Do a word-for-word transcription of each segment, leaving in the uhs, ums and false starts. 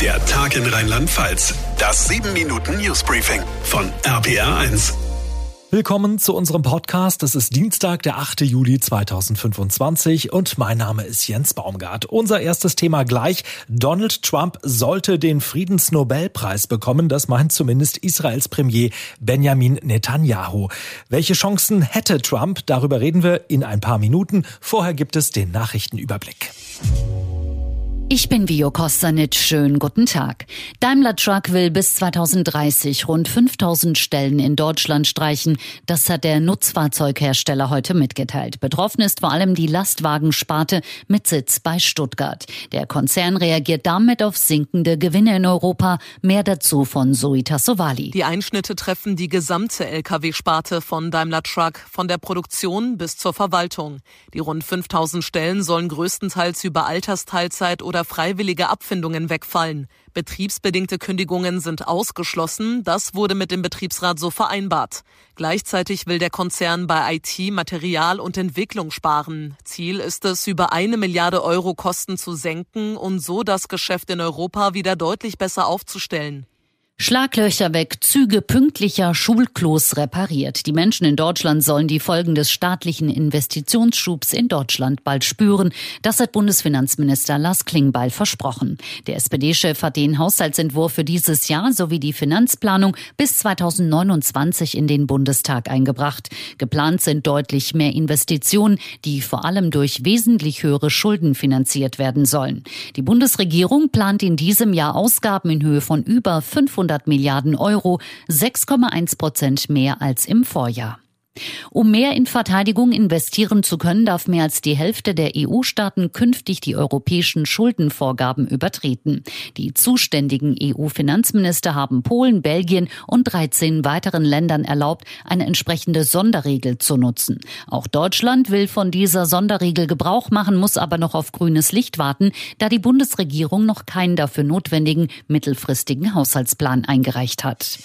Der Tag in Rheinland-Pfalz. Das sieben Minuten Newsbriefing von R P R eins. Willkommen zu unserem Podcast. Es ist Dienstag, der achte Juli zweitausendfünfundzwanzig und mein Name ist Jens Baumgart. Unser erstes Thema gleich. Donald Trump sollte den Friedensnobelpreis bekommen. Das meint zumindest Israels Premier Benjamin Netanyahu. Welche Chancen hätte Trump? Darüber reden wir in ein paar Minuten. Vorher gibt es den Nachrichtenüberblick. Ich bin Vio Kostanic. Schönen guten Tag. Daimler Truck will bis zweitausenddreißig rund fünftausend Stellen in Deutschland streichen. Das hat der Nutzfahrzeughersteller heute mitgeteilt. Betroffen ist vor allem die Lastwagensparte mit Sitz bei Stuttgart. Der Konzern reagiert damit auf sinkende Gewinne in Europa. Mehr dazu von Zoe Tassovali. Die Einschnitte treffen die gesamte L K W-Sparte von Daimler Truck, von der Produktion bis zur Verwaltung. Die rund fünftausend Stellen sollen größtenteils über Altersteilzeit oder freiwillige Abfindungen wegfallen. Betriebsbedingte Kündigungen sind ausgeschlossen. Das wurde mit dem Betriebsrat so vereinbart. Gleichzeitig will der Konzern bei I T, Material und Entwicklung sparen. Ziel ist es, über eine Milliarde Euro Kosten zu senken und so das Geschäft in Europa wieder deutlich besser aufzustellen. Schlaglöcher weg, Züge pünktlicher, Schulklos repariert. Die Menschen in Deutschland sollen die Folgen des staatlichen Investitionsschubs in Deutschland bald spüren. Das hat Bundesfinanzminister Lars Klingbeil versprochen. Der S P D-Chef hat den Haushaltsentwurf für dieses Jahr sowie die Finanzplanung bis zweitausendneunundzwanzig in den Bundestag eingebracht. Geplant sind deutlich mehr Investitionen, die vor allem durch wesentlich höhere Schulden finanziert werden sollen. Die Bundesregierung plant in diesem Jahr Ausgaben in Höhe von über fünfhundert Milliarden Euro, sechs Komma eins Prozent mehr als im Vorjahr. Um mehr in Verteidigung investieren zu können, darf mehr als die Hälfte der E U-Staaten künftig die europäischen Schuldenvorgaben übertreten. Die zuständigen E U-Finanzminister haben Polen, Belgien und dreizehn weiteren Ländern erlaubt, eine entsprechende Sonderregel zu nutzen. Auch Deutschland will von dieser Sonderregel Gebrauch machen, muss aber noch auf grünes Licht warten, da die Bundesregierung noch keinen dafür notwendigen mittelfristigen Haushaltsplan eingereicht hat.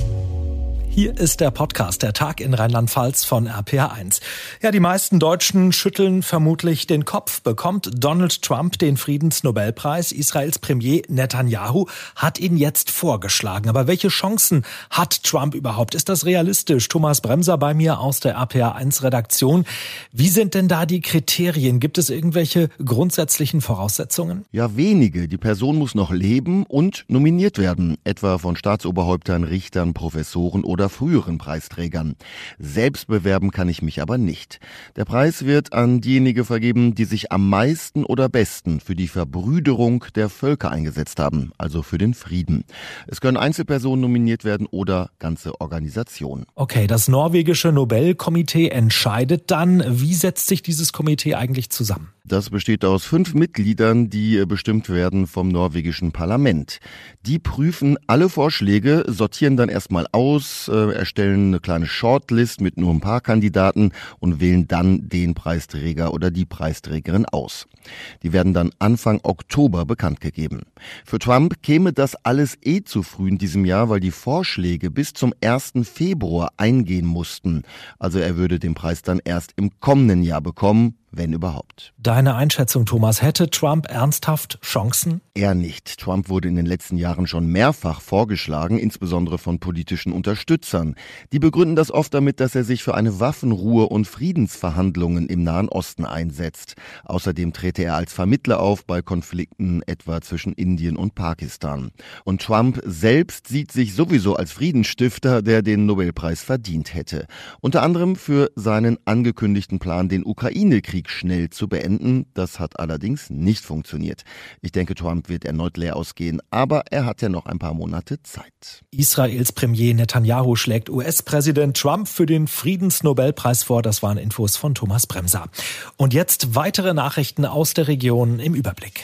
Hier ist der Podcast, der Tag in Rheinland-Pfalz von R P R eins. Ja, die meisten Deutschen schütteln vermutlich den Kopf. Bekommt Donald Trump den Friedensnobelpreis? Israels Premier Netanyahu hat ihn jetzt vorgeschlagen. Aber welche Chancen hat Trump überhaupt? Ist das realistisch? Thomas Bremser bei mir aus der R P R eins Redaktion. Wie sind denn da die Kriterien? Gibt es irgendwelche grundsätzlichen Voraussetzungen? Ja, wenige. Die Person muss noch leben und nominiert werden. Etwa von Staatsoberhäuptern, Richtern, Professoren oder früheren Preisträgern. Selbst bewerben kann ich mich aber nicht. Der Preis wird an diejenigen vergeben, die sich am meisten oder besten für die Verbrüderung der Völker eingesetzt haben, also für den Frieden. Es können Einzelpersonen nominiert werden oder ganze Organisationen. Okay, das norwegische Nobelkomitee entscheidet dann. Wie setzt sich dieses Komitee eigentlich zusammen? Das besteht aus fünf Mitgliedern, die bestimmt werden vom norwegischen Parlament. Die prüfen alle Vorschläge, sortieren dann erstmal aus, äh, erstellen eine kleine Shortlist mit nur ein paar Kandidaten und wählen dann den Preisträger oder die Preisträgerin aus. Die werden dann Anfang Oktober bekannt gegeben. Für Trump käme das alles eh zu früh in diesem Jahr, weil die Vorschläge bis zum ersten Februar eingehen mussten. Also er würde den Preis dann erst im kommenden Jahr bekommen, wenn überhaupt. Deine Einschätzung, Thomas, hätte Trump ernsthaft Chancen? Eher nicht. Trump wurde in den letzten Jahren schon mehrfach vorgeschlagen, insbesondere von politischen Unterstützern. Die begründen das oft damit, dass er sich für eine Waffenruhe und Friedensverhandlungen im Nahen Osten einsetzt. Außerdem trete er als Vermittler auf bei Konflikten etwa zwischen Indien und Pakistan. Und Trump selbst sieht sich sowieso als Friedensstifter, der den Nobelpreis verdient hätte. Unter anderem für seinen angekündigten Plan, den Ukraine-Krieg schnell zu beenden. Das hat allerdings nicht funktioniert. Ich denke, Trump wird erneut leer ausgehen, aber er hat ja noch ein paar Monate Zeit. Israels Premier Netanyahu schlägt U S-Präsident Trump für den Friedensnobelpreis vor. Das waren Infos von Thomas Bremser. Und jetzt weitere Nachrichten aus der Region im Überblick.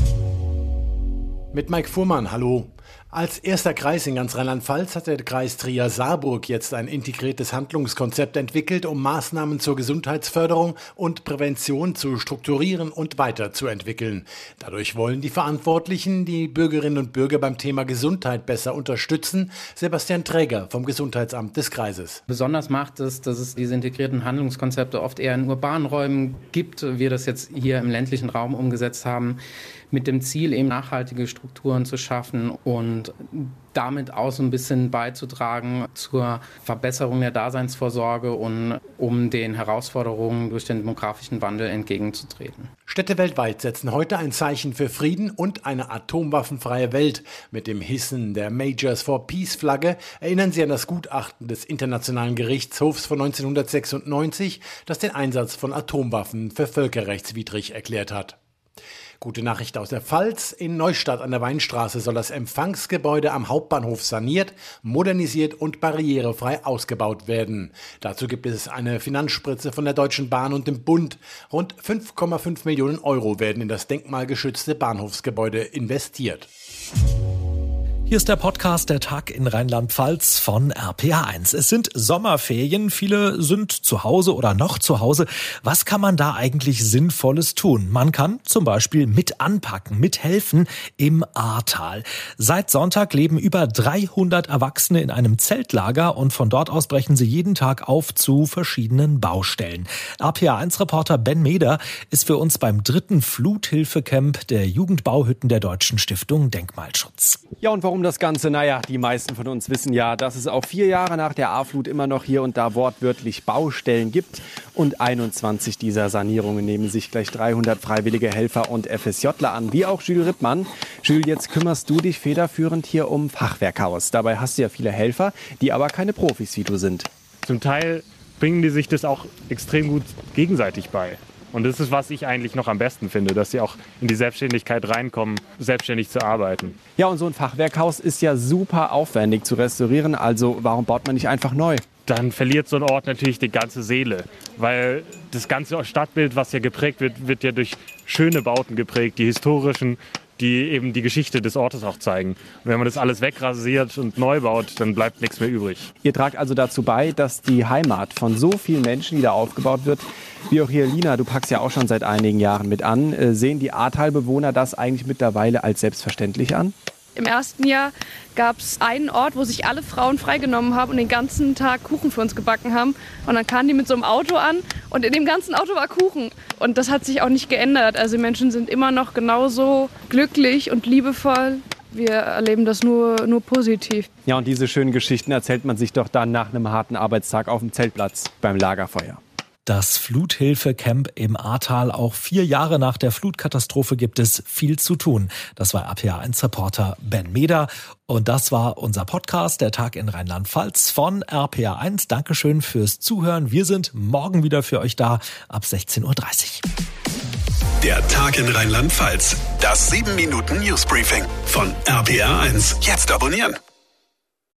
Mit Mike Fuhrmann, hallo. Als erster Kreis in ganz Rheinland-Pfalz hat der Kreis Trier-Saarburg jetzt ein integriertes Handlungskonzept entwickelt, um Maßnahmen zur Gesundheitsförderung und Prävention zu strukturieren und weiterzuentwickeln. Dadurch wollen die Verantwortlichen die Bürgerinnen und Bürger beim Thema Gesundheit besser unterstützen. Sebastian Träger vom Gesundheitsamt des Kreises. Besonders macht es, dass es diese integrierten Handlungskonzepte oft eher in urbanen Räumen gibt, wir das jetzt hier im ländlichen Raum umgesetzt haben. mit dem Ziel, eben nachhaltige Strukturen zu schaffen und damit auch so ein bisschen beizutragen zur Verbesserung der Daseinsvorsorge und um den Herausforderungen durch den demografischen Wandel entgegenzutreten. Städte weltweit setzen heute ein Zeichen für Frieden und eine atomwaffenfreie Welt. Mit dem Hissen der Majors for Peace Flagge erinnern sie an das Gutachten des Internationalen Gerichtshofs von neunzehnhundertsechsundneunzig, das den Einsatz von Atomwaffen für völkerrechtswidrig erklärt hat. Gute Nachricht aus der Pfalz. In Neustadt an der Weinstraße soll das Empfangsgebäude am Hauptbahnhof saniert, modernisiert und barrierefrei ausgebaut werden. Dazu gibt es eine Finanzspritze von der Deutschen Bahn und dem Bund. Rund fünf Komma fünf Millionen Euro werden in das denkmalgeschützte Bahnhofsgebäude investiert. Hier ist der Podcast Der Tag in Rheinland-Pfalz von R P R eins. Es sind Sommerferien, viele sind zu Hause oder noch zu Hause. Was kann man da eigentlich Sinnvolles tun? Man kann zum Beispiel mit anpacken, mithelfen im Ahrtal. Seit Sonntag leben über dreihundert Erwachsene in einem Zeltlager und von dort aus brechen sie jeden Tag auf zu verschiedenen Baustellen. R P R eins-Reporter Ben Meder ist für uns beim dritten Fluthilfecamp der Jugendbauhütten der Deutschen Stiftung Denkmalschutz. Ja, und warum das Ganze? Naja, die meisten von uns wissen ja, dass es auch vier Jahre nach der Ahrflut immer noch hier und da wortwörtlich Baustellen gibt. Und einundzwanzig dieser Sanierungen nehmen sich gleich dreihundert freiwillige Helfer und FSJler an, wie auch Jules Rittmann. Jules, jetzt kümmerst du dich federführend hier um Fachwerkhaus. Dabei hast du ja viele Helfer, die aber keine Profis wie du sind. Zum Teil bringen die sich das auch extrem gut gegenseitig bei. Und das ist, was ich eigentlich noch am besten finde, dass sie auch in die Selbstständigkeit reinkommen, selbstständig zu arbeiten. Ja, und so ein Fachwerkhaus ist ja super aufwendig zu restaurieren. Also warum baut man nicht einfach neu? Dann verliert so ein Ort natürlich die ganze Seele. Weil das ganze Stadtbild, was ja geprägt wird, wird ja durch schöne Bauten geprägt, die historischen, die eben die Geschichte des Ortes auch zeigen. Und wenn man das alles wegrasiert und neu baut, dann bleibt nichts mehr übrig. Ihr tragt also dazu bei, dass die Heimat von so vielen Menschen wieder aufgebaut wird. Wie auch hier, Lina, du packst ja auch schon seit einigen Jahren mit an. Sehen die Ahrtalbewohner das eigentlich mittlerweile als selbstverständlich an? Im ersten Jahr gab es einen Ort, wo sich alle Frauen freigenommen haben und den ganzen Tag Kuchen für uns gebacken haben. Und dann kamen die mit so einem Auto an und in dem ganzen Auto war Kuchen. Und das hat sich auch nicht geändert. Also die Menschen sind immer noch genauso glücklich und liebevoll. Wir erleben das nur, nur positiv. Ja, und diese schönen Geschichten erzählt man sich doch dann nach einem harten Arbeitstag auf dem Zeltplatz beim Lagerfeuer. Das Fluthilfecamp im Ahrtal. Auch vier Jahre nach der Flutkatastrophe gibt es viel zu tun. Das war R P R eins-Reporter Ben Meder. Und das war unser Podcast, der Tag in Rheinland-Pfalz von R P R eins. Dankeschön fürs Zuhören. Wir sind morgen wieder für euch da ab sechzehn Uhr dreißig. Der Tag in Rheinland-Pfalz. Das sieben Minuten Newsbriefing von R P R eins. Jetzt abonnieren.